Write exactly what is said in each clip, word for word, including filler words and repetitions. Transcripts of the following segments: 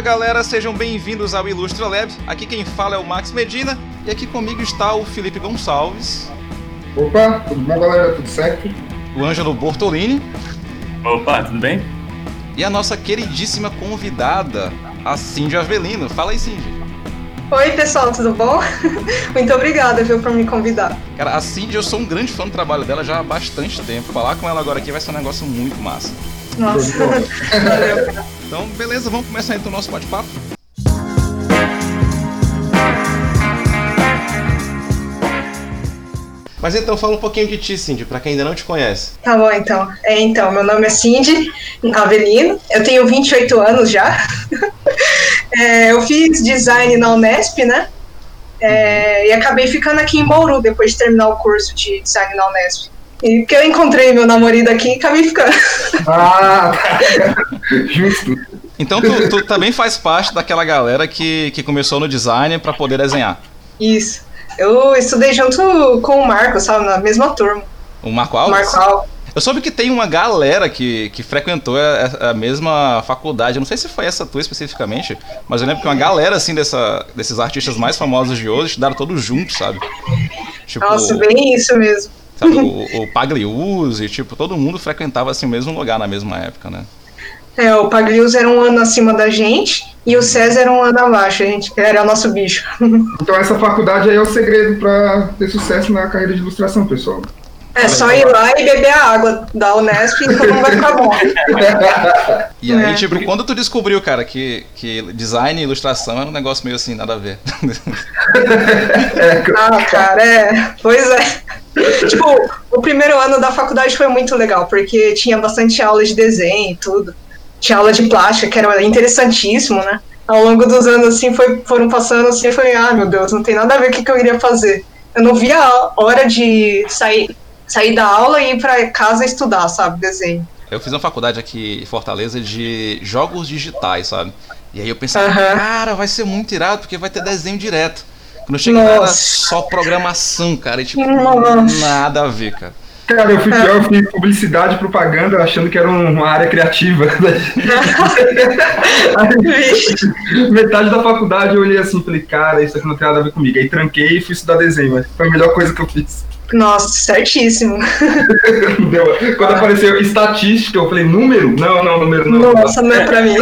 galera, sejam bem-vindos ao Ilustra Lab. Aqui quem fala é o Max Medina e aqui comigo está o Felipe Gonçalves. Opa, tudo bom, galera? Tudo certo? O Ângelo Bortolini. Opa, tudo bem? E a nossa queridíssima convidada, a Cindy Avelino. Fala aí, Cindy. Oi, pessoal, tudo bom? Muito obrigada, viu, por me convidar. Cara, a Cindy, eu sou um grande fã do trabalho dela já há bastante tempo. Falar com ela agora aqui vai ser um negócio muito massa. Nossa, valeu. Então, beleza, vamos começar então o nosso bate-papo. Mas então, fala um pouquinho de ti, Cindy, pra quem ainda não te conhece. Tá bom, então. É, então, meu nome é Cindy Avelino, eu tenho vinte e oito anos já. É, eu fiz design na Unesp, né? É, e acabei ficando aqui em Bauru depois de terminar o curso de design na Unesp. E porque eu encontrei meu namorado aqui e acabei ficando. Ah, justo. Então tu, tu também faz parte daquela galera que, que começou no design pra poder desenhar. Isso. Eu estudei junto com o Marco, sabe? Na mesma turma. O Marco Alves? Marco Alves. Eu soube que tem uma galera que, que frequentou a, a mesma faculdade. Eu não sei se foi essa tua especificamente, mas eu lembro que uma galera assim dessa, desses artistas mais famosos de hoje estudaram todos juntos, sabe? Tipo, nossa, bem isso mesmo. Sabe, o, o Pagliuzzi, tipo, todo mundo frequentava assim o mesmo lugar na mesma época, né? É, o Pagliuzzi era um ano acima da gente e o César era um ano abaixo, a gente era o nosso bicho. Então essa faculdade aí é o segredo pra ter sucesso na carreira de ilustração, pessoal. É só ir lá e beber a água da Unesp e todo mundo vai ficar bom. E aí, É. tipo, quando tu descobriu, cara, que, que design e ilustração era um negócio meio assim, nada a ver. Ah, cara, é. Pois é. Tipo, o primeiro ano da faculdade foi muito legal, porque tinha bastante aula de desenho e tudo. Tinha aula de plástica, que era interessantíssimo, né? Ao longo dos anos, assim, foi, foram passando, assim, eu falei, ah, meu Deus, não tem nada a ver com o que, que eu iria fazer. Eu não via a hora de sair, sair da aula e ir pra casa estudar, sabe, desenho. Eu fiz uma faculdade aqui em Fortaleza de jogos digitais, sabe? E aí eu pensei, Aham. cara, vai ser muito irado, porque vai ter desenho direto. Quando eu cheguei lá, era Nossa. só programação, cara, e tipo, Nossa. nada a ver, cara. Cara, eu fui pior, eu fiz publicidade e propaganda achando que era um- uma área criativa. Aí, metade da faculdade eu olhei assim e falei, cara, isso aqui não tem nada a ver comigo. Aí tranquei e fui estudar desenho, mas foi a melhor coisa que eu fiz. Nossa, certíssimo. Deu- Quando apareceu estatística, eu falei, número? Não, não, número não. Nossa, não é pra mim.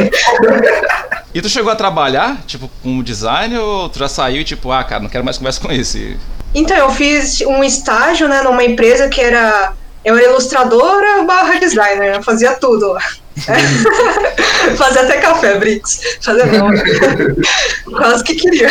E tu chegou a trabalhar, tipo, com design, ou tu já saiu e tipo, ah, cara, não quero mais conversa com esse? Então, eu fiz um estágio, né, numa empresa que era... Eu era ilustradora barra designer, né, fazia tudo lá. Fazia até café, Brix. Fazia não. Quase que queria.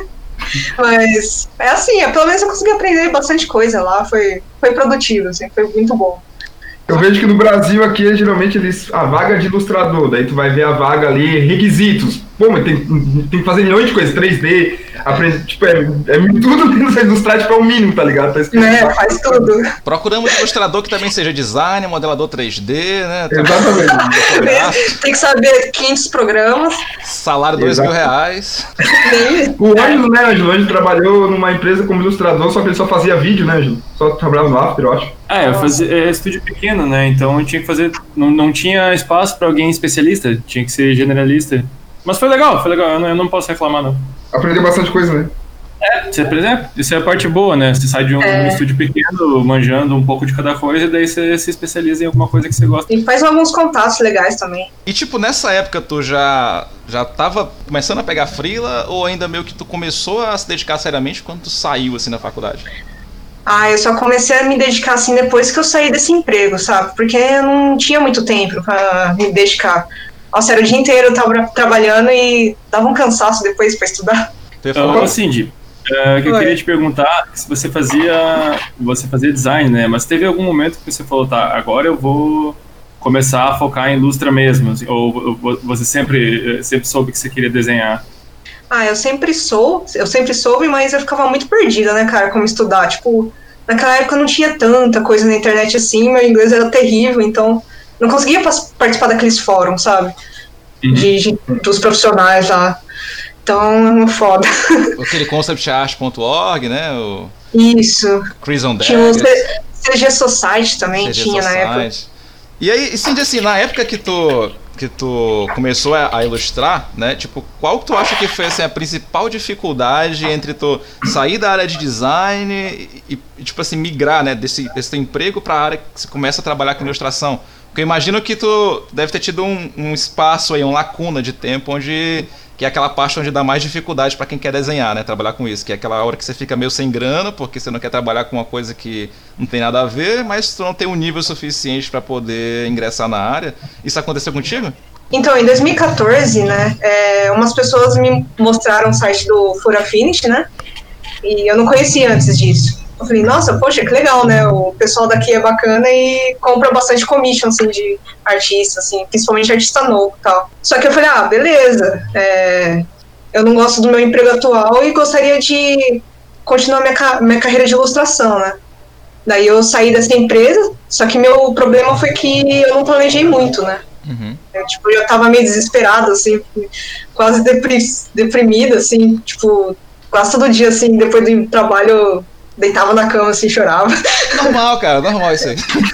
Mas, é assim, é, pelo menos eu consegui aprender bastante coisa lá, foi, foi produtivo, assim, foi muito bom. Eu vejo que no Brasil aqui, geralmente, eles a vaga de ilustrador, daí tu vai ver a vaga ali, requisitos. Pô, mas tem, tem que fazer milhões de coisas, três D, aprende, tipo, é, é tudo menos ilustrar, tipo, é o mínimo, tá ligado? Tá escrito. Né, faz tudo. Procuramos um ilustrador que também seja designer, modelador três D, né? Exatamente. Tem que saber quinhentos programas. Salário dois Exato. mil reais. Nem... O Ângelo, né, Ângelo? O Ângelo trabalhou numa empresa como ilustrador, só que ele só fazia vídeo, né, Ângelo? Só trabalhava no After, eu acho. Ah, eu fazia é, estúdio pequeno, né? Então eu tinha que fazer. Não, não tinha espaço pra alguém especialista, tinha que ser generalista. Mas foi legal, foi legal, eu não, eu não posso reclamar, não. Aprendeu bastante coisa, né? É, você, por exemplo, isso é a parte boa, né? Você sai de um É. estúdio pequeno, manjando um pouco de cada coisa, e daí você se especializa em alguma coisa que você gosta. E faz alguns contatos legais também. E tipo, nessa época tu já, já tava começando a pegar freela ou ainda meio que tu começou a se dedicar seriamente quando tu saiu assim na faculdade? Ah, eu só comecei a me dedicar assim depois que eu saí desse emprego, sabe? Porque eu não tinha muito tempo pra me dedicar. Nossa, era o dia inteiro eu tava trabalhando e dava um cansaço depois pra estudar. Tu ia falar? Então, Cindy, é, que eu Oi. queria te perguntar se você fazia, você fazia design, né? Mas teve algum momento que você falou, tá, agora eu vou começar a focar em ilustra mesmo, assim, ou ou você sempre, sempre soube que você queria desenhar? Ah, eu sempre sou, eu sempre soube, mas eu ficava muito perdida, né, cara, como estudar. Tipo, naquela época não tinha tanta coisa na internet assim, meu inglês era terrível, então não conseguia pas- participar daqueles fóruns, sabe? Uhum. De, de- dos profissionais lá. Então, é uma foda. Aquele concept art ponto org, né? O Isso. Crimson Tinha o Daggers. C- CG Society também, C G tinha na época. Society. E aí, Cindy, assim, na época que tu que tu começou a, a ilustrar, né? Tipo, qual que tu acha que foi assim, a principal dificuldade entre tu sair da área de design e, e tipo assim, migrar, né, desse, desse teu emprego pra área que você começa a trabalhar com ilustração? Porque eu imagino que tu deve ter tido um, um espaço aí, uma lacuna de tempo onde... que é aquela parte onde dá mais dificuldade para quem quer desenhar, né? Trabalhar com isso, que é aquela hora que você fica meio sem grana, porque você não quer trabalhar com uma coisa que não tem nada a ver, mas tu não tem um nível suficiente para poder ingressar na área. Isso aconteceu contigo? Então, em dois mil e quatorze, né, é, umas pessoas me mostraram o site do Fura Finish, né? E eu não conhecia antes disso. Eu falei, nossa, poxa, que legal, né? O pessoal daqui é bacana e compra bastante commission, assim, de artista, assim, principalmente artista novo e tal. Só que eu falei, ah, beleza, é, eu não gosto do meu emprego atual e gostaria de continuar minha, minha carreira de ilustração, né? Daí eu saí dessa empresa, só que meu problema foi que eu não planejei muito, né? Uhum. Eu, tipo, eu tava meio desesperada, assim, quase deprimida, assim, tipo, quase todo dia, assim, depois do trabalho... deitava na cama assim, chorava. Normal, cara, normal isso aí.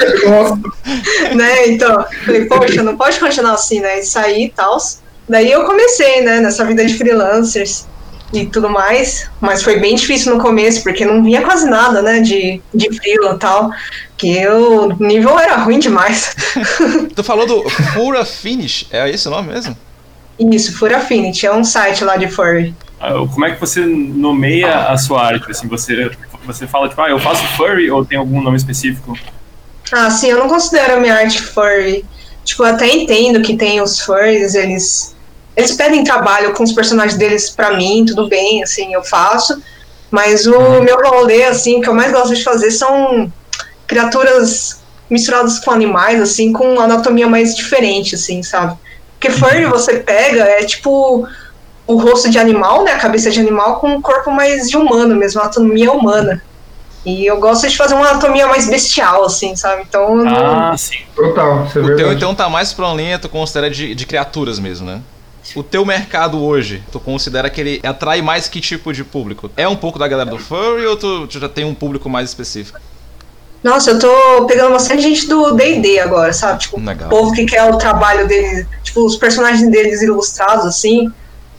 Né, então, falei, poxa, não pode continuar assim, né, e sair e tal. Daí eu comecei, né, nessa vida de freelancers e tudo mais, mas foi bem difícil no começo, porque não vinha quase nada, né, de, de freela e tal, que o nível era ruim demais. Tu falou do Fura Finish, é esse o nome mesmo? Isso, Fura Finish, é um site lá de furry. Como é que você nomeia a sua arte? Assim, você, você fala, tipo, ah, eu faço furry ou tem algum nome específico? Ah, sim, eu não considero a minha arte furry. Tipo, eu até entendo que tem os furries, eles, eles pedem trabalho com os personagens deles pra mim, tudo bem, assim, eu faço. Mas o meu rolê, assim, que eu mais gosto de fazer são criaturas misturadas com animais, assim, com anatomia mais diferente, assim, sabe? Porque furry você pega, é tipo... o rosto de animal, né, a cabeça de animal com um corpo mais de humano mesmo, uma anatomia humana. E eu gosto de fazer uma anatomia mais bestial, assim, sabe? Então... Ah, não... sim. Total, isso é o verdade. teu, então, tá mais pra uma linha, tu considera de, de criaturas mesmo, né? O teu mercado hoje, tu considera que ele atrai mais que tipo de público? É um pouco da galera do furry ou tu, tu já tem um público mais específico? Nossa, eu tô pegando bastante gente do D e D agora, sabe? Tipo, legal. O povo que quer o trabalho deles, tipo, os personagens deles ilustrados, assim...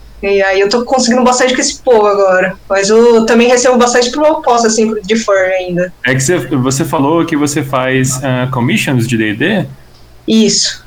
E aí eu tô conseguindo bastante com esse povo agora. Mas eu também recebo bastante proposta, assim, de furry ainda. É que você, você falou que você faz uh, commissions de D e D? Isso.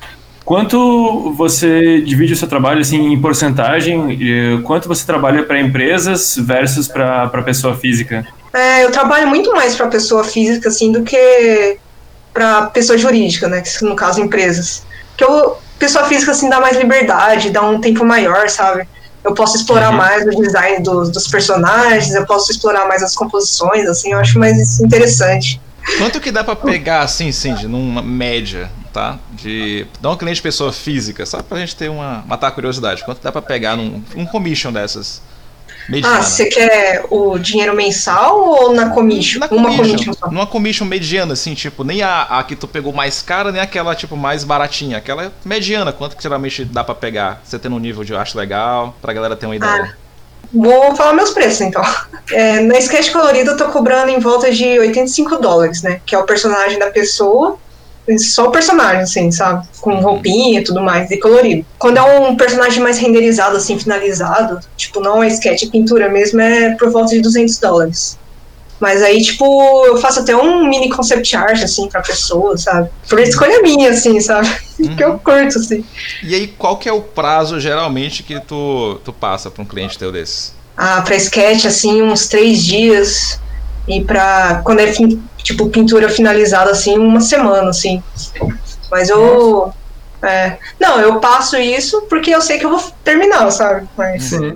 Quanto você divide o seu trabalho, assim, em porcentagem? E quanto você trabalha para empresas versus para pessoa física? É, eu trabalho muito mais para pessoa física, assim, do que para pessoa jurídica, né? Que no caso, empresas. Porque eu, pessoa física, assim, dá mais liberdade, dá um tempo maior, sabe? Eu posso explorar uhum. mais o design dos, dos personagens, eu posso explorar mais as composições, assim, eu acho mais interessante. Quanto que dá pra pegar, assim, Cindy, numa média, tá? De dar um cliente pessoa física, só pra gente ter uma, matar a curiosidade. Quanto dá pra pegar num um commission dessas? Mediana. Ah, você quer o dinheiro mensal ou na commission? Na Uma commission, commission só. Numa commission mediana, assim, tipo, nem a, a que tu pegou mais cara, nem aquela, tipo, mais baratinha. Aquela mediana, quanto que geralmente dá pra pegar? Você tendo um nível de arte legal, pra galera ter uma ideia. Ah, vou falar meus preços, então. É, na Sketch Colorido eu tô cobrando em volta de oitenta e cinco dólares, né? Que é o personagem da pessoa, só o personagem, assim, sabe? Com roupinha e tudo mais, e colorido. Quando é um personagem mais renderizado, assim, finalizado, tipo, não é sketch, é pintura mesmo, é por volta de duzentos dólares. Mas aí, tipo, eu faço até um mini concept art, assim, pra pessoa, sabe? Por escolha minha, assim, sabe? Uhum. Que eu curto, assim. E aí, qual que é o prazo, geralmente, que tu, tu passa pra um cliente teu desse? Ah, pra sketch, assim, uns três dias. E pra, quando é, tipo, pintura finalizada, assim, uma semana, assim. Mas eu... É, não, eu passo isso porque eu sei que eu vou terminar, sabe? Mas... Sim.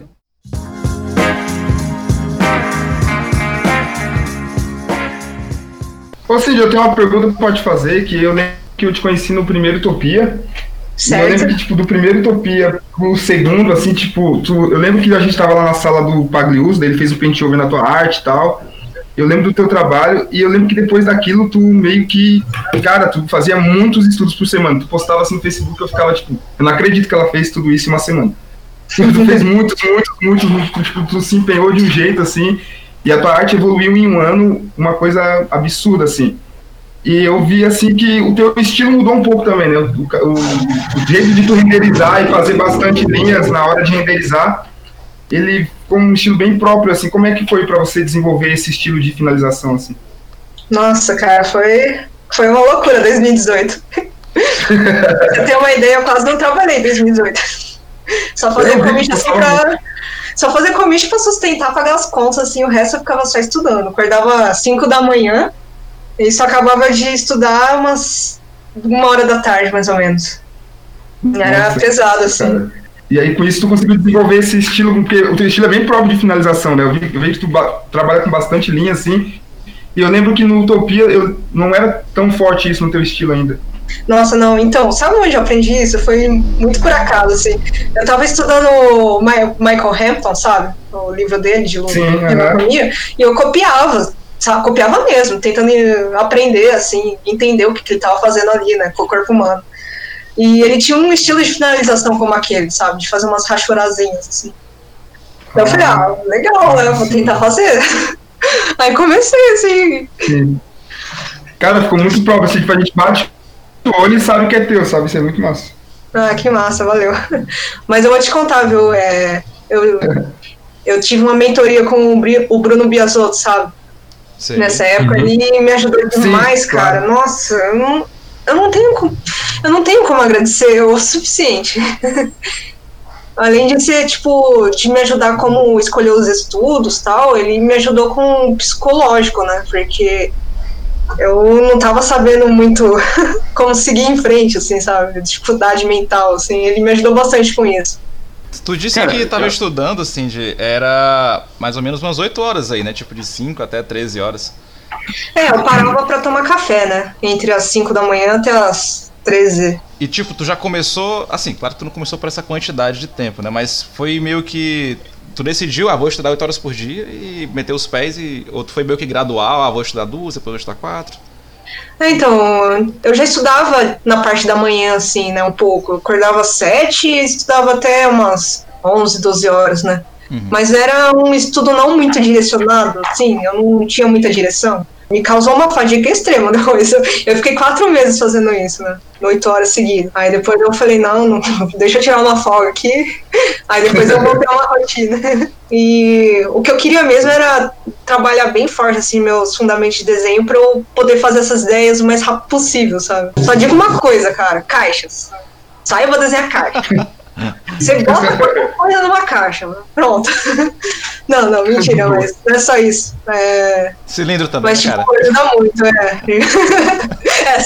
Ô Cid, eu tenho uma pergunta que pode fazer, que eu lembro que eu te conheci no primeiro Utopia. Certo. Eu lembro que, tipo, do primeiro Utopia pro segundo, assim, tipo, tu, eu lembro que a gente tava lá na sala do Pagliuso, daí ele fez o pente over na tua arte e tal. Eu lembro do teu trabalho, e eu lembro que depois daquilo tu meio que, cara, tu fazia muitos estudos por semana. Tu postava assim no Facebook, eu ficava tipo, eu não acredito que ela fez tudo isso em uma semana. Tu fez muitos, muitos, muitos, muitos, tipo, tu se empenhou de um jeito assim, e a tua arte evoluiu em um ano, uma coisa absurda assim. E eu vi, assim, que o teu estilo mudou um pouco também, né? O, o, o jeito de tu renderizar e fazer bastante linhas na hora de renderizar, ele ficou um estilo bem próprio, assim. Como é que foi pra você desenvolver esse estilo de finalização, assim? Nossa, cara, foi, foi uma loucura dois mil e dezoito. Pra você ter uma ideia, eu quase não trabalhei em dois mil e dezoito. Só fazer commit assim pra... Só fazer commit pra sustentar, pagar as contas, assim, o resto eu ficava só estudando. Acordava às cinco da manhã e só acabava de estudar umas uma hora da tarde, mais ou menos. Era Nossa, pesado, assim. Cara. E aí, com isso, tu conseguiu desenvolver esse estilo, porque o teu estilo é bem próprio de finalização, né? Eu, vi, eu vejo que tu trabalha com bastante linha, assim, e eu lembro que no Utopia eu, não era tão forte isso no teu estilo ainda. Nossa, não, então, sabe onde eu aprendi isso? Foi muito por acaso, assim. Eu tava estudando o Michael Hampton, sabe? O livro dele de economia, e eu copiava, sabe? Copiava mesmo, tentando aprender, assim, entender o que, que ele tava fazendo ali, né, com o corpo humano. E ele tinha um estilo de finalização como aquele, sabe? De fazer umas rachurazinhas, assim. Então eu falei, ah, legal, né? Vou tentar fazer. Aí comecei, assim. Sim. Cara, ficou muito próprio, assim, tipo, a gente bate o olho e sabe que é teu, sabe? Isso é muito massa. Ah, que massa, valeu. Mas eu vou te contar, viu? É, eu, eu tive uma mentoria com o Bruno Biasotto, sabe? Sim. Nessa época, uhum. Ele me ajudou demais, sim, cara. Claro. Nossa, eu não, eu não tenho como, eu não tenho como agradecer o suficiente. Além de ser, tipo, de me ajudar como escolher os estudos e tal, ele me ajudou com o psicológico, né? Porque eu não tava sabendo muito como seguir em frente, assim, sabe? Dificuldade mental, assim. Ele me ajudou bastante com isso. Tu disse Cara, que tava eu... estudando, assim, de, era mais ou menos umas oito horas aí, né? Tipo, de cinco até treze horas. É, eu parava pra tomar café, né? Entre as cinco da manhã até as treze. E, tipo, tu já começou... Assim, claro que tu não começou por essa quantidade de tempo, né? Mas foi meio que... Tu decidiu, ah, vou estudar oito horas por dia e meteu os pés, e ou tu foi meio que gradual, ah, vou estudar duas, depois vou estudar quatro? É, então, eu já estudava na parte da manhã, assim, né, um pouco. Eu acordava às sete e estudava até umas onze, doze horas, né? Uhum. Mas era um estudo não muito direcionado, assim, eu não tinha muita direção. Me causou uma fadiga extrema depois. Eu, eu fiquei quatro meses fazendo isso, né? Oito horas seguidas. Aí depois eu falei, não, não, deixa eu tirar uma folga aqui. Aí depois eu voltei a uma rotina. E o que eu queria mesmo era trabalhar bem forte, assim, meus fundamentos de desenho pra eu poder fazer essas ideias o mais rápido possível, sabe? Só digo uma coisa, cara, caixas. Saiba desenhar caixa. Você bota qualquer coisa numa caixa, mano. Pronto. Não, não, mentira, mas não é só isso. É... Cilindro também, mas, tipo, cara. ajuda muito, é. É,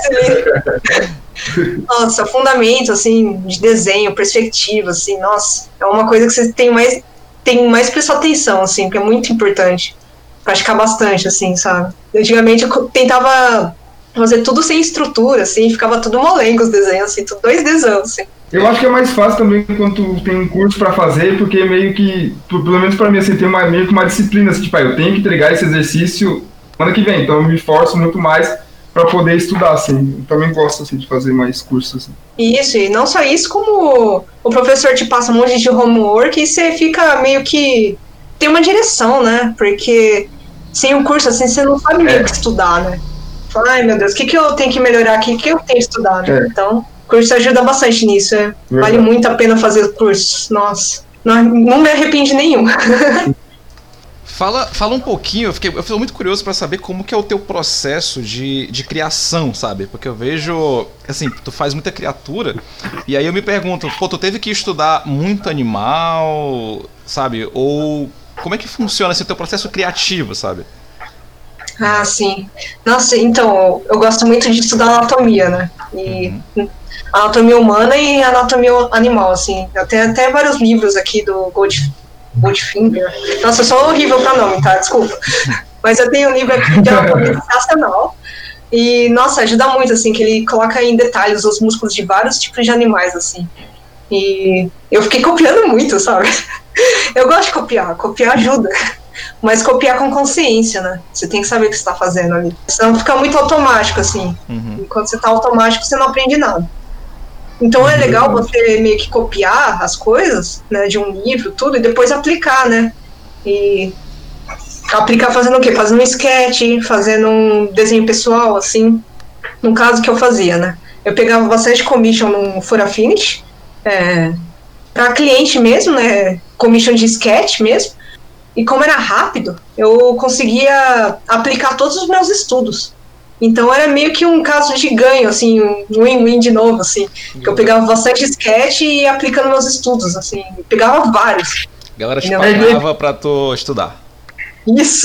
cilindro. Nossa, fundamento, assim, de desenho, perspectiva, assim, nossa, é uma coisa que você tem mais, tem mais prestar atenção, assim, porque é muito importante. Praticar bastante, assim, sabe? Antigamente eu tentava fazer tudo sem estrutura, assim, ficava tudo molengo os desenhos, assim, tudo dois desenhos, assim. Eu acho que é mais fácil também quando tu tem um curso pra fazer, porque meio que, pelo menos pra mim, assim, tem uma, meio que uma disciplina, assim, tipo, ah, eu tenho que entregar esse exercício ano que vem, então eu me esforço muito mais pra poder estudar, assim. Eu também gosto, assim, de fazer mais cursos, assim. Isso, e não só isso, como o professor te passa um monte de homework e você fica meio que... tem uma direção, né? Porque sem um curso, assim, você não sabe meio é. que estudar, né? Fala, ai, meu Deus, o que, que eu tenho que melhorar aqui? O que eu tenho que estudar, né? É. Então... o curso ajuda bastante nisso, é. Vale muito a pena fazer cursos, nossa, não, não me arrepende nenhum. Fala, fala um pouquinho, eu fiquei, eu fiquei muito curioso pra saber como que é o teu processo de, de criação, sabe? Porque eu vejo, assim, tu faz muita criatura, e aí eu me pergunto, pô, tu teve que estudar muito animal, sabe? Ou como é que funciona esse teu processo criativo, sabe? Ah, sim. Nossa, então, eu gosto muito de estudar anatomia, né? E... uhum. Anatomia humana e anatomia animal, assim. Eu tenho até vários livros aqui do Gold, Goldfinger. Nossa, eu sou horrível pra nome, tá? Desculpa. Mas eu tenho um livro aqui de anatomia sensacional. E, nossa, ajuda muito, assim, que ele coloca em detalhes os músculos de vários tipos de animais, assim. E eu fiquei copiando muito, sabe? Eu gosto de copiar, copiar ajuda. Mas copiar com consciência, né? Você tem que saber o que você tá fazendo ali. Senão fica muito automático, assim. Uhum. E quando você tá automático, você não aprende nada. Então é legal você meio que copiar as coisas, né, de um livro, tudo, e depois aplicar, né? E aplicar fazendo o quê? Fazendo um sketch, fazendo um desenho pessoal, assim. no caso que eu fazia, né? Eu pegava bastante commission no For Affinity, é, para cliente mesmo, né? Commission de sketch mesmo. E como era rápido, eu conseguia aplicar todos os meus estudos. Então era meio que um caso de ganho, assim, um win-win de novo, assim. Que eu pegava bastante sketch e ia aplicando meus estudos, assim. Pegava vários. A galera te Entendeu? pagava pra tu estudar. Isso.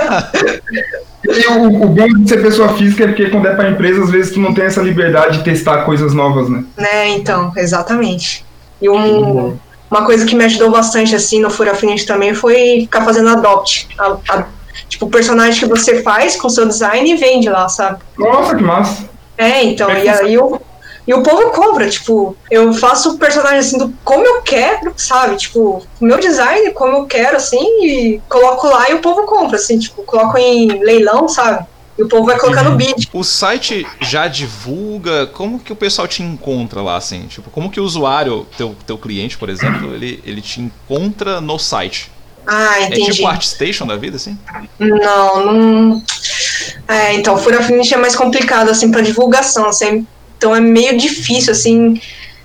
E o, o bom de ser pessoa física é porque quando é pra empresa, às vezes tu não tem essa liberdade de testar coisas novas, né? Né, então, exatamente. E um, uma coisa que me ajudou bastante, assim, no For Affinity também foi ficar fazendo adopt. A, a, tipo, o personagem que você faz com seu design e vende lá, sabe? Nossa, que massa. É, então, e aí eu... E o povo compra, tipo, eu faço o personagem assim, do como eu quero, sabe? Tipo, o meu design, como eu quero, assim, e coloco lá e o povo compra, assim, tipo, coloco em leilão, sabe? E o povo vai colocando bid. O site já divulga, como que o pessoal te encontra lá, assim? Tipo, como que o usuário, teu, teu cliente, por exemplo, ele, ele te encontra no site? Ah, entendi. É tipo ArtStation da vida, assim? Não, não... É, então, o For Affinity é mais complicado, assim, pra divulgação, assim. Então é meio difícil, assim.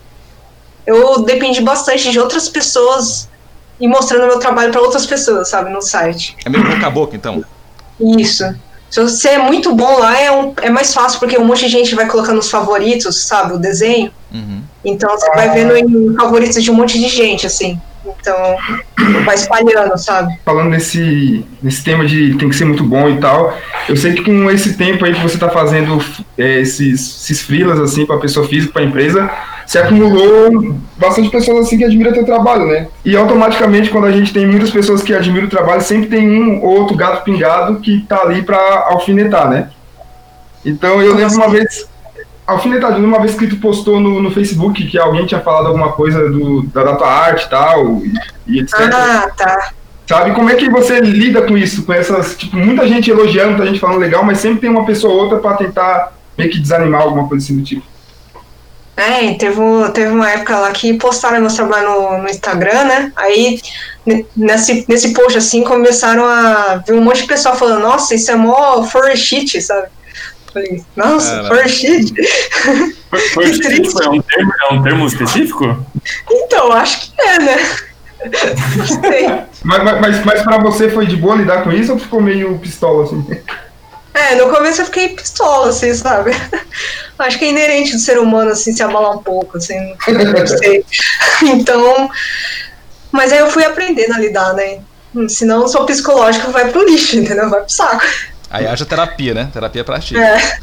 Eu dependi bastante de outras pessoas e mostrando meu trabalho para outras pessoas, sabe, no site. É meio boca a boca, então? Isso. Se você é muito bom lá, é, um, é mais fácil, porque um monte de gente vai colocando os favoritos, sabe, o desenho. Uhum. Então você vai vendo em favoritos de um monte de gente, assim. Então, vai espalhando, sabe? Falando nesse, nesse tema de tem que ser muito bom e tal, eu sei que com esse tempo aí que você tá fazendo é, esses, esses freelas, assim, pra pessoa física, pra empresa, você acumulou bastante pessoas, assim, que admiram teu trabalho, né? E automaticamente, quando a gente tem muitas pessoas que admiram o trabalho, sempre tem um ou outro gato pingado que tá ali pra alfinetar, né? Então, eu lembro uma vez... Alfinetadinho, uma vez que tu postou no, no Facebook que alguém tinha falado alguma coisa do, da, da tua arte e tal, e, e etcétera. Ah, tá. Sabe, como é que você lida com isso? Com essas, tipo, muita gente elogiando, muita gente falando legal, mas sempre tem uma pessoa ou outra pra tentar meio que desanimar alguma coisa assim do tipo. É, teve, teve uma época lá que postaram meu trabalho no, no Instagram, né? Aí, nesse, nesse post, assim, começaram a ver um monte de pessoal falando, nossa, isso é mó for shit, sabe? Falei, nossa, for shit? For shit é um termo, é um termo específico? Então, acho que é, né? Não sei. Mas, mas, mas pra você foi de boa lidar com isso ou ficou meio pistola, assim? É, no começo eu fiquei pistola, assim, sabe? Acho que é inerente do ser humano, assim, se abalar um pouco, assim, não sei. Então, mas aí eu fui aprendendo a lidar, né? Senão o seu psicológico vai pro lixo, entendeu? Vai pro saco. Aí haja terapia, né? Terapia pra ti. É.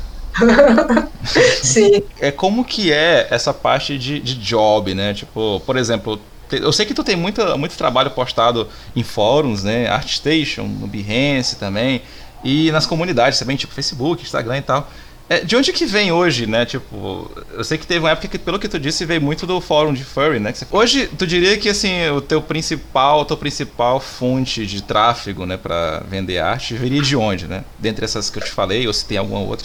Sim. É como que é essa parte de, de job, né? Tipo, por exemplo, eu sei que tu tem muita, muito trabalho postado em fóruns, né? ArtStation, no Behance também, e nas comunidades também, tipo Facebook, Instagram e tal. É, de onde que vem hoje, né? Tipo, eu sei que teve uma época que, pelo que tu disse, veio muito do fórum de furry, né? Hoje, tu diria que, assim, o teu principal, a tua principal fonte de tráfego, né, pra vender arte, viria de onde, né? Dentre essas que eu te falei, ou se tem alguma outra?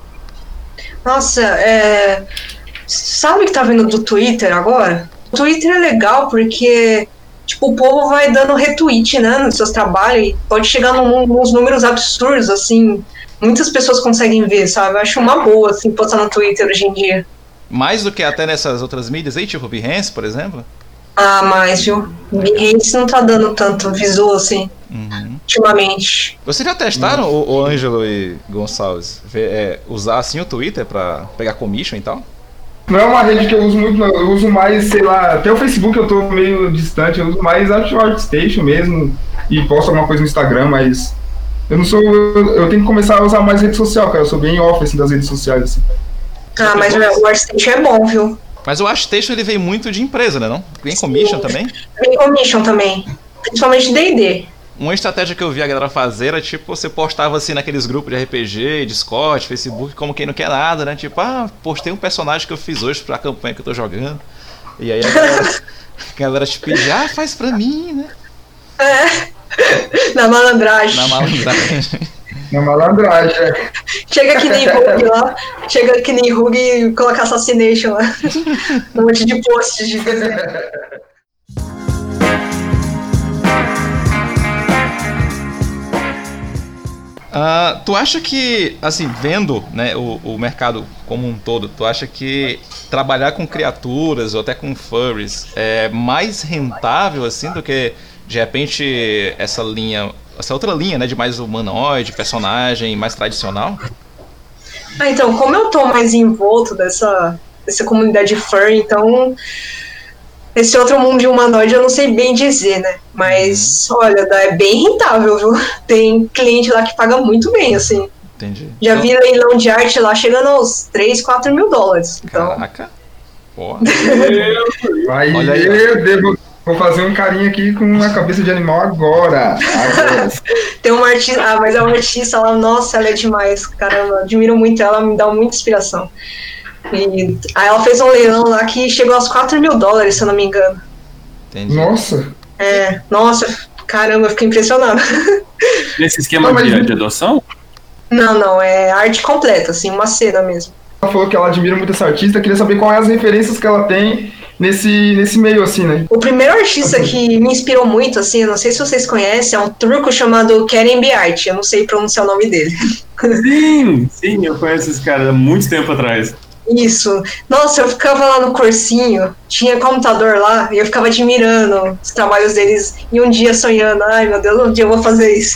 Nossa, é... sabe que tá vindo do Twitter agora? O Twitter é legal porque, tipo, o povo vai dando retweet, né, nos seus trabalhos e pode chegar num, nos números absurdos, assim... Muitas pessoas conseguem ver, sabe? Eu acho uma boa, assim, postar no Twitter hoje em dia. Mais do que até nessas outras mídias aí, tipo Behance, por exemplo? Ah, mais, viu? Behance não tá dando tanto visual, assim, uhum. ultimamente. Vocês já testaram, uhum. o, o Ângelo e Gonçalves, ver, é, usar, assim, o Twitter pra pegar commission e tal? Não é uma rede que eu uso muito, não. Eu uso mais, sei lá, até o Facebook eu tô meio distante, eu uso mais a ArtStation mesmo, e posto alguma coisa no Instagram, mas... Eu não sou. Eu, eu tenho que começar a usar mais rede social, cara. Eu sou bem off assim, das redes sociais. Assim. Ah, mas o ArtStation é bom, viu? Mas o ArtStation ele veio muito de empresa, né? Não? Vem commission também? Vem commission também. Principalmente D e D. Uma estratégia que eu vi a galera fazer era tipo, você postava assim naqueles grupos de R P G, Discord, Facebook, como quem não quer nada, né? Tipo, ah, postei um personagem que eu fiz hoje pra campanha que eu tô jogando. E aí a galera, a galera te pedia, ah, faz pra mim, né? É. Na malandragem. Na malandragem. Na malandragem, é. Chega que nem Rug lá. Chega que nem Rug e coloca Assassination lá. Um monte de posts de desenho. Uh, tu acha que, assim, vendo, né, o, o mercado como um todo, tu acha que trabalhar com criaturas ou até com furries é mais rentável, assim, do que, de repente, essa linha, essa outra linha, né, de mais humanoide, personagem mais tradicional? Ah, então, como eu tô mais envolto dessa, dessa comunidade furry, então... Esse outro mundo de humanoide eu não sei bem dizer, né? Mas, uhum. olha, é bem rentável, viu? Tem cliente lá que paga muito bem, assim. Entendi. Já vi leilão de arte lá chegando aos três, quatro mil dólares. Então... Caraca. Porra. Aí, olha aí, eu devo, vou fazer um carinha aqui com uma cabeça de animal agora. agora. Tem uma artista, ah, mas é uma artista lá, nossa, ela é demais. Caramba, admiro muito ela, me dá muita inspiração. E aí ela fez um leilão lá que chegou aos quatro mil dólares, se eu não me engano. Entendi. Nossa! É, nossa, caramba, eu fiquei impressionado. Nesse esquema não, mas... de, de adoção? Não, não, é arte completa, assim, uma cena mesmo. Ela falou que ela admira muito essa artista, queria saber quais as referências que ela tem nesse, nesse meio, assim, né? O primeiro artista que me inspirou muito, assim, eu não sei se vocês conhecem, é um turco chamado Kerem Beyart, eu não sei pronunciar o nome dele. Sim, sim, eu conheço esse cara há muito tempo atrás. Isso. Nossa, eu ficava lá no cursinho, tinha computador lá, e eu ficava admirando os trabalhos deles, e um dia sonhando, ai meu Deus, um dia eu vou fazer isso.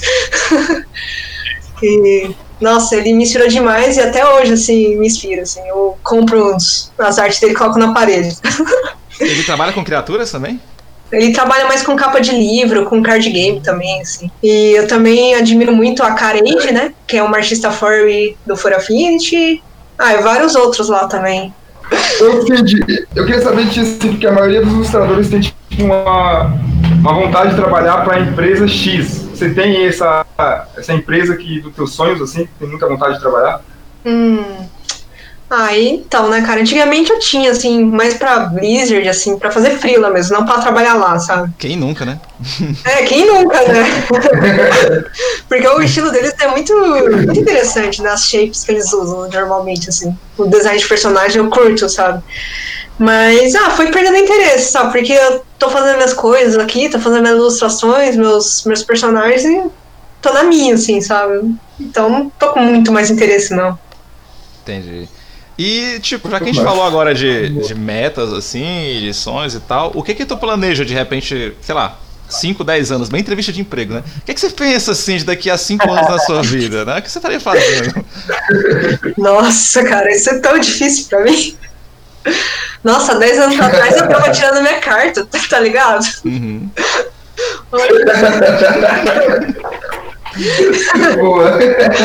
E, nossa, ele me inspirou demais, e até hoje, assim, me inspira, assim, eu compro uns, as artes dele e coloco na parede. Ele trabalha com criaturas também? Ele trabalha mais com capa de livro, com card game também, assim. E eu também admiro muito a Kareide, né, que é uma artista furry do Fur Affinity. Ah, e vários outros lá também. Eu entendi. Eu queria saber disso, assim, porque a maioria dos ilustradores tem tipo, uma, uma vontade de trabalhar para a empresa X. Você tem essa, essa empresa que, dos teus sonhos, assim, que tem muita vontade de trabalhar? Hum... Ah, então, né, cara, antigamente eu tinha, assim, mais pra Blizzard, assim, pra fazer freela mesmo, não pra trabalhar lá, sabe? Quem nunca, né? É, quem nunca, né? Porque o estilo deles é muito, muito interessante, né, as shapes que eles usam normalmente, assim. O design de personagem eu curto, sabe? Mas, ah, foi perdendo interesse, sabe? Porque eu tô fazendo minhas coisas aqui, tô fazendo minhas ilustrações, meus, meus personagens e tô na minha, assim, sabe? Então não tô com muito mais interesse, não. Entendi. E, tipo, já que a gente falou agora de, de metas, assim, de sonhos e tal, o que que tu planeja, de repente, sei lá, cinco, dez anos, bem entrevista de emprego, né? O que que você pensa, assim, de daqui a cinco anos na sua vida, né? O que você estaria fazendo? Nossa, cara, isso é tão difícil pra mim. Nossa, dez anos atrás eu tava tirando minha carta, tá ligado? Uhum. Boa.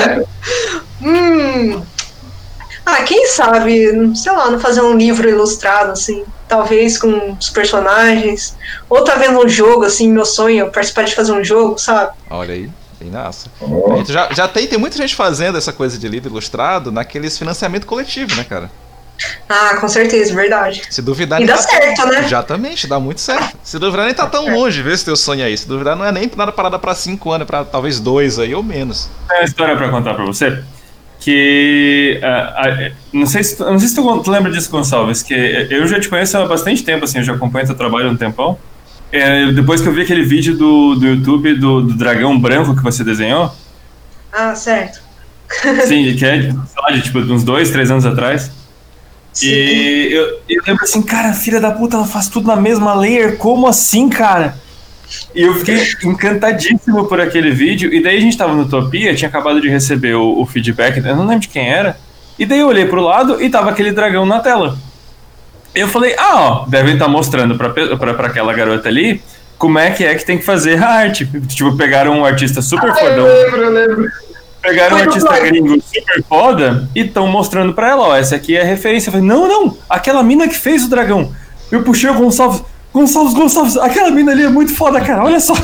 hum... Ah, quem sabe, sei lá, não fazer um livro ilustrado, assim, talvez com os personagens, ou tá vendo um jogo, assim, meu sonho, participar de fazer um jogo, sabe? Olha aí, bem nossa. Oh. Já, já tem, tem muita gente fazendo essa coisa de livro ilustrado naqueles financiamento coletivo, né, cara? Ah, com certeza, verdade. Se duvidar... E dá tá certo, tão... né? Exatamente, dá muito certo. Se duvidar nem tá tão longe, vê esse teu sonho aí. Se duvidar não é nem nada parada pra cinco anos, é pra talvez dois aí, ou menos. Tem uma história pra contar pra você. Que uh, uh, não sei se, não sei se tu, tu lembra disso, Gonçalves, que eu já te conheço há bastante tempo, assim, eu já acompanho teu trabalho há um tempão. É, depois que eu vi aquele vídeo do, do YouTube do, do dragão branco que você desenhou. Ah, certo. Sim, que é, sei lá, de tipo, uns dois, três anos atrás. Sim. E eu, eu lembro assim, cara, filha da puta, ela faz tudo na mesma layer, como assim, cara? E eu fiquei encantadíssimo por aquele vídeo. E daí a gente tava no Utopia, tinha acabado de receber o, o feedback, eu não lembro de quem era. E daí eu olhei pro lado e tava aquele dragão na tela. Eu falei, ah, ó, devem estar mostrando pra, pra, pra aquela garota ali como é que é que tem que fazer a arte. Tipo, pegaram um artista super ah, fodão. Eu lembro, eu lembro. Pegaram um artista gringo super foda e estão mostrando pra ela, ó, essa aqui é a referência. Eu falei, não, não, aquela mina que fez o dragão. Eu puxei o Gonçalves. Gonçalves, Gonçalves, aquela mina ali é muito foda, cara, olha só.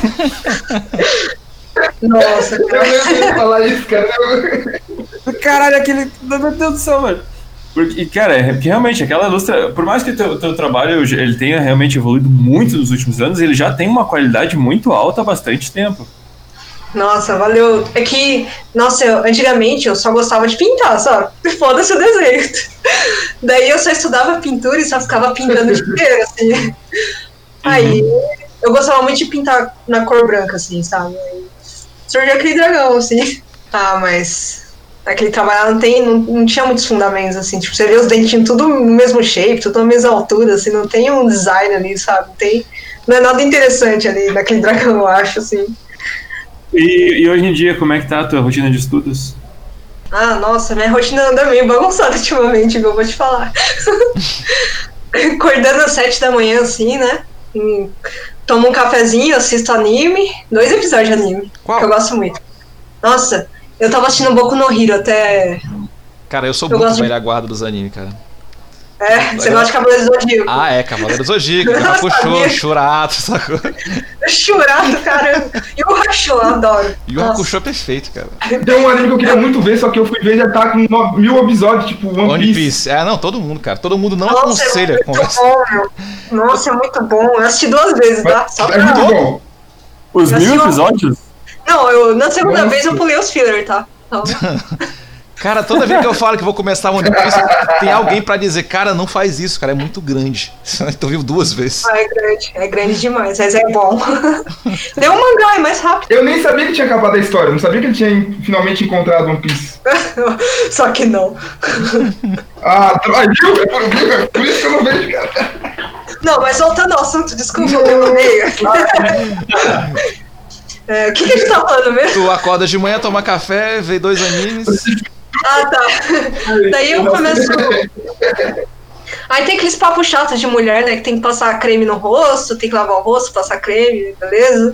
Nossa, cara. Eu lembro de falar isso, cara. Caralho, aquele... Meu Deus do céu, mano. Porque, cara, é, realmente, aquela ilustra... Por mais que o teu, teu trabalho ele tenha realmente evoluído muito nos últimos anos, ele já tem uma qualidade muito alta há bastante tempo. Nossa, valeu. É que, nossa, eu, antigamente eu só gostava de pintar, sabe? Foda-se o desenho. Daí eu só estudava pintura e só ficava pintando o dia inteiro, assim. Uhum. Aí eu gostava muito de pintar na cor branca, assim, sabe? Aí surgiu aquele dragão, assim. Ah, mas aquele trabalho não, tem, não, não tinha muitos fundamentos, assim. Tipo, você vê os dentinhos tudo no mesmo shape, tudo na mesma altura, assim, não tem um design ali, sabe? Não, tem, não é nada interessante ali naquele dragão, eu acho, assim. E, e hoje em dia, como é que tá a tua rotina de estudos? Ah, nossa, minha rotina anda meio bagunçada ultimamente, eu vou te falar. Acordando às sete da manhã, assim, né? Hum, tomo um cafezinho, assisto anime, dois episódios de anime, Qual? que eu gosto muito. Nossa, eu tava assistindo Boku no Hero até... Cara, eu sou Eu muito gosto de- velha guarda dos animes, cara. É, você gosta de Cavaleiros do Zodíaco. Ah, é, Cavaleiro Zodíaco, Eu Hakusho, sabia. Shurato, sacou? Churado, caramba. E o Hacho, eu adoro. E o Hakusho é perfeito, cara. Tem um anime que eu queria muito ver, só que eu fui ver já tá com no- mil episódios, tipo One, One Piece. Piece. É, não, todo mundo, cara. Todo mundo não Nossa, aconselha é a muito conversa. bom, meu. Nossa, é muito bom. Eu assisti duas vezes, tá? Mas Só é pra... muito bom. Os Mas mil eu- episódios? Não, eu, na segunda Nossa. vez eu pulei os filler, tá? Então, Cara, toda vez que eu falo que vou começar One Piece, tem alguém pra dizer, cara, não faz isso, cara, é muito grande. Tu viu duas vezes. ah, é grande. É grande demais, mas é bom. Deu um mangá, é mais rápido. Eu nem sabia que tinha acabado a história, não sabia que ele tinha finalmente encontrado One Piece. Só que não. Ah, tra- viu? É por, é por isso que eu não vejo, cara. Não, mas voltando ao assunto, desculpa, eu terminei. É, o que, que a gente tá falando mesmo? Tu acorda de manhã, toma café, vê dois animes. Ah, tá. Daí eu começo. Aí tem aqueles papos chatos de mulher, né? Que tem que passar creme no rosto, tem que lavar o rosto, passar creme, beleza?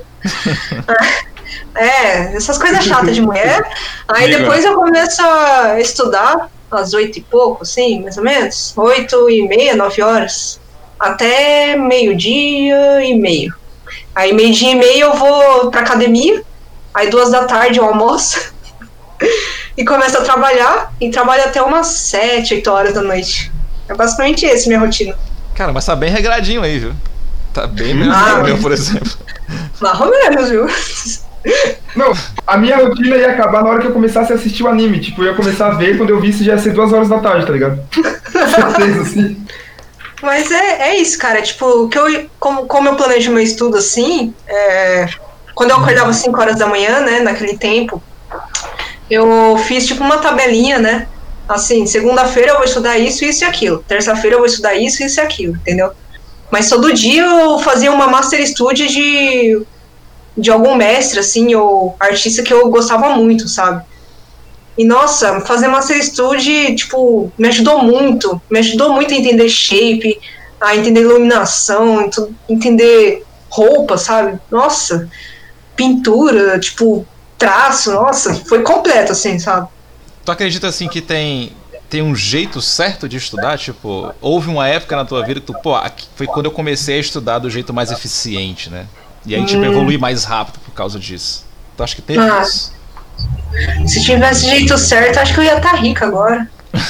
É, essas coisas chatas de mulher. Aí Legal. depois eu começo a estudar, às oito e pouco, assim, mais ou menos. Oito e meia, nove horas. Até meio-dia e meio. Aí meio-dia e meio eu vou pra academia. Aí duas da tarde eu almoço. E começo a trabalhar. E trabalho até umas sete, oito horas da noite. É basicamente esse minha rotina. Cara, mas tá bem regradinho aí, viu? Tá bem melhor Ah, que o meu, mas- por exemplo. Mais ou menos, viu? Não, a minha rotina ia acabar na hora que eu começasse a assistir o anime. Tipo, eu ia começar a ver, quando eu visse já ia ser duas horas da tarde, tá ligado? Certeza, assim. Mas é, é isso, cara. Tipo, o que eu, como, como eu planejo meu estudo assim, é, quando eu acordava às cinco horas da manhã, né, naquele tempo, eu fiz tipo uma tabelinha, né? Assim, segunda-feira eu vou estudar isso, isso e aquilo. Terça-feira eu vou estudar isso, isso e aquilo, entendeu? Mas todo dia eu fazia uma master study de, de algum mestre, assim, ou artista que eu gostava muito, sabe? E, nossa, fazer master study, tipo, me ajudou muito. Me ajudou muito a entender shape, a entender iluminação, ent- entender roupa, sabe? Nossa, pintura, tipo, traço, nossa, foi completo, assim, sabe? Tu acredita assim que tem, tem um jeito certo de estudar? Tipo, houve uma época na tua vida que tu, pô, aqui foi quando eu comecei a estudar do jeito mais eficiente, né? E aí, tipo, Hum. evolui mais rápido por causa disso. Tu acha que teve Ah. isso? Se tivesse jeito certo, acho que eu ia estar rica agora.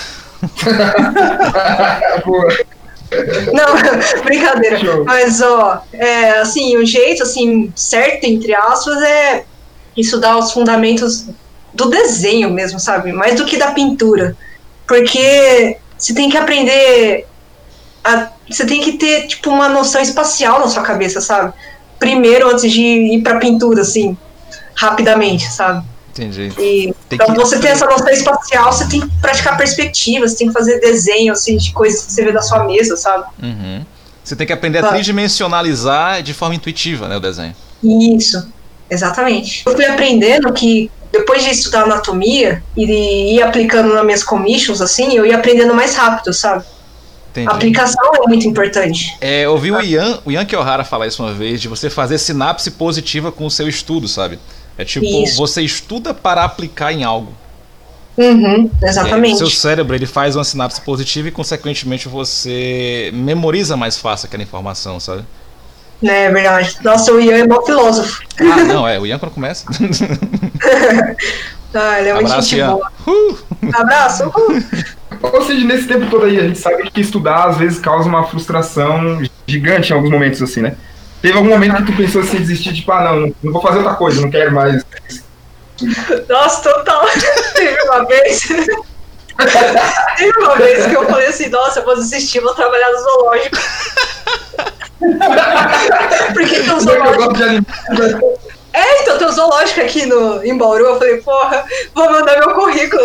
Boa. Não, brincadeira. Show. Mas, ó, é, assim, o jeito, assim, certo, entre aspas, é estudar os fundamentos do desenho mesmo, sabe? Mais do que da pintura. Porque você tem que aprender a, você tem que ter, tipo, uma noção espacial na sua cabeça, sabe? Primeiro, antes de ir pra pintura, assim, rapidamente, sabe? Entendi. E Tem pra que- você ter essa noção espacial, você tem que praticar perspectiva, você tem que fazer desenho, assim, de coisas que você vê da sua mesa, sabe? Uhum. Você tem que aprender a Ah. tridimensionalizar de forma intuitiva, né, o desenho. Isso, exatamente. Eu fui aprendendo que depois de estudar anatomia e ir aplicando nas minhas commissions, assim, eu ia aprendendo mais rápido, sabe? Entendi. A aplicação é muito importante. É, eu ouvi o Ian, o Ian Kiohara falar isso uma vez, de você fazer sinapse positiva com o seu estudo, sabe? É tipo, Isso. você estuda para aplicar em algo. Uhum, E aí, exatamente. o seu cérebro, ele faz uma sinapse positiva e, consequentemente, você memoriza mais fácil aquela informação, sabe? É verdade. Nossa, o Ian é bom filósofo. Ah, não, é, o Ian quando começa. Ah, ele é muito Abraço, gente Ian. boa. Uh! Abraço. Uhul. Ou seja, nesse tempo todo aí, a gente sabe que estudar às vezes causa uma frustração gigante em alguns momentos, assim, né? Teve algum momento que tu pensou assim, desistir, tipo, ah, não, não, não vou fazer outra coisa, não quero mais. Nossa, total. Teve uma vez. Teve uma vez que eu falei assim, nossa, eu vou desistir, vou trabalhar no zoológico. Porque no Eu zoológico. gosto de animais. É, então tem um zoológico aqui no, em Bauru. Eu falei, porra, vou mandar meu currículo.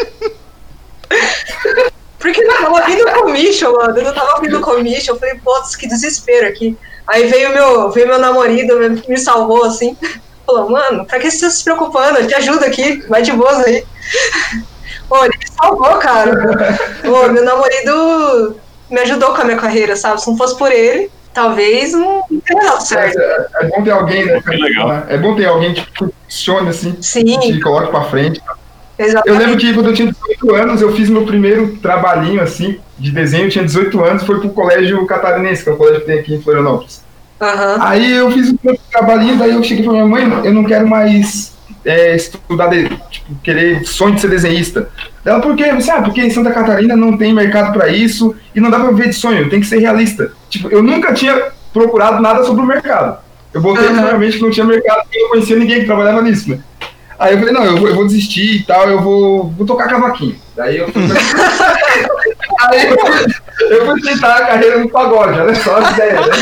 Porque não tava vindo commission, mano. Eu não tava vindo commission. Eu falei, putz, que desespero aqui. Aí veio meu, veio meu namorado, me salvou assim. Falou, mano, pra que você tá se preocupando? Eu te ajudo aqui, vai de boas aí. Pô, ele me salvou, cara. Pô, meu namorado me ajudou com a minha carreira, sabe? Se não fosse por ele, talvez não teria dado certo. É, é bom ter alguém, né? Que legal. É bom ter alguém que funcione assim, Sim. que coloque pra frente. Exatamente. Eu lembro que quando eu tinha dezoito anos, eu fiz meu primeiro trabalhinho assim, de desenho. Eu tinha dezoito anos, foi pro Colégio Catarinense, que é o colégio que tem aqui em Florianópolis. Uhum. Aí eu fiz o meu trabalhinho, daí eu cheguei pra minha mãe, eu não quero mais é, estudar, de, tipo, querer sonho de ser desenhista. Ela, por quê? Eu disse, ah, porque em Santa Catarina não tem mercado pra isso e não dá pra viver de sonho, tem que ser realista. Tipo, eu nunca tinha procurado nada sobre o mercado. Eu botei Uhum. realmente que não tinha mercado, porque eu não conhecia ninguém que trabalhava nisso, né? Aí eu falei, não, eu vou, eu vou desistir e tal, eu vou, vou tocar cavaquinho. Daí eu fui... Aí eu fui, eu fui tentar a carreira no pagode, olha só a ideia, né?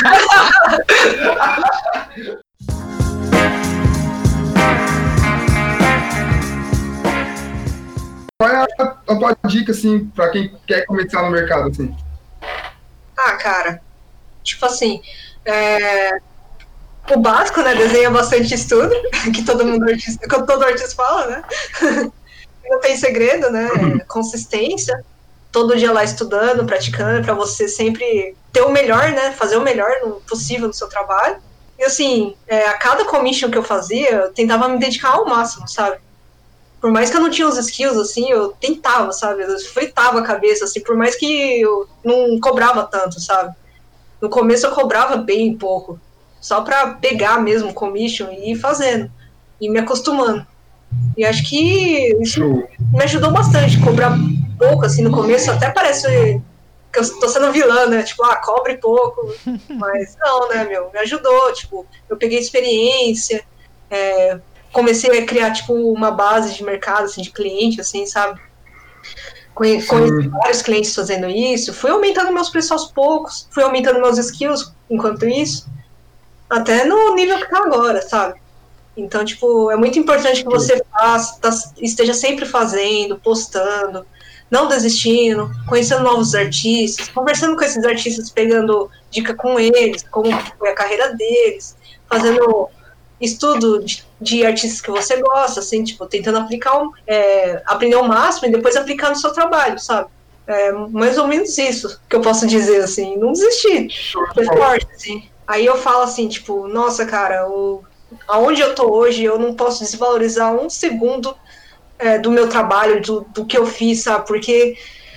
Qual é a, a tua dica, assim, pra quem quer começar no mercado, assim? Ah, cara, tipo assim, é... o básico, né? Desenha bastante estudo, que todo mundo artista, que todo artista fala, né? Não tem segredo, né? É consistência, todo dia lá estudando, praticando, pra você sempre ter o melhor, né? Fazer o melhor no, possível no seu trabalho. E assim, é, a cada commission que eu fazia, eu tentava me dedicar ao máximo, sabe? Por mais que eu não tinha os skills, assim, eu tentava, sabe? Eu fritava a cabeça, assim, por mais que eu não cobrava tanto, sabe? No começo eu cobrava bem pouco, só pra pegar mesmo o commission e ir fazendo, e me acostumando. E acho que isso me ajudou bastante, cobrar pouco, assim, no começo, até parece que eu tô sendo vilã, né? Tipo, ah, cobre pouco, mas não, né, meu? Me ajudou, tipo, eu peguei experiência, é, comecei a criar, tipo, uma base de mercado, assim, de cliente, assim, sabe? Conheci vários clientes fazendo isso, fui aumentando meus preços aos poucos, fui aumentando meus skills enquanto isso, até no nível que tá agora, sabe? Então, tipo, é muito importante que você faça, tá, esteja sempre fazendo, postando, não desistindo, conhecendo novos artistas, conversando com esses artistas, pegando dica com eles, como foi a carreira deles, fazendo estudo de, de artistas que você gosta, assim, tipo, tentando aplicar, um, é, aprender o máximo e depois aplicar no seu trabalho, sabe? É mais ou menos isso que eu posso dizer, assim, não desistir, foi forte, assim. Aí eu falo assim, tipo, nossa, cara, o, aonde eu tô hoje, eu não posso desvalorizar um segundo é, do meu trabalho, do, do que eu fiz, sabe? Porque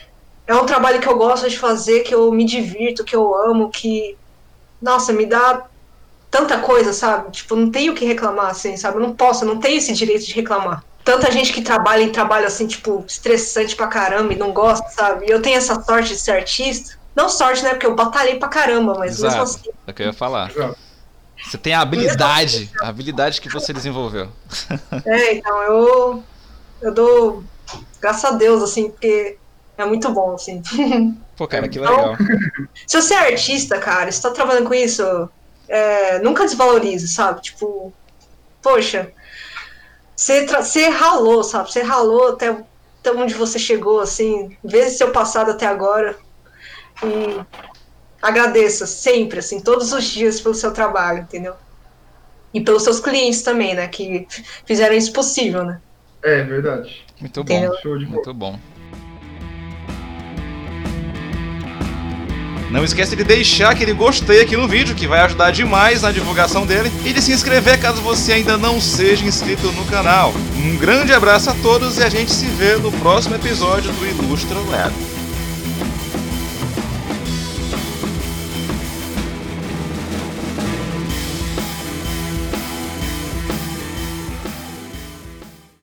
é um trabalho que eu gosto de fazer, que eu me divirto, que eu amo, que, nossa, me dá tanta coisa, sabe? Tipo, não tenho o que reclamar, assim, sabe? Eu não posso, eu não tenho esse direito de reclamar. Tanta gente que trabalha em trabalho, assim, tipo, estressante pra caramba e não gosta, sabe? E eu tenho essa sorte de ser artista. Não sorte, né? Porque eu batalhei pra caramba, mas Exato. mesmo assim... É o que eu ia falar. Exato. Você tem a habilidade, a habilidade que você desenvolveu. É, então, eu... Eu dou... Graças a Deus, assim, porque é muito bom, assim. Pô, cara, que legal. Se você é artista, cara, se tá trabalhando com isso, é, nunca desvalorize, sabe? Tipo, poxa, você, tra- você ralou, sabe? Você ralou até, até onde você chegou, assim, vê seu passado até agora e agradeça sempre, assim, todos os dias pelo seu trabalho, entendeu? E pelos seus clientes também, né? Que fizeram isso possível, né? É verdade. Muito bom, Entendeu? Show de bola. muito bom. Não esquece de deixar aquele gostei aqui no vídeo, que vai ajudar demais na divulgação dele, e de se inscrever caso você ainda não seja inscrito no canal. Um grande abraço a todos e a gente se vê no próximo episódio do Ilustra Lab.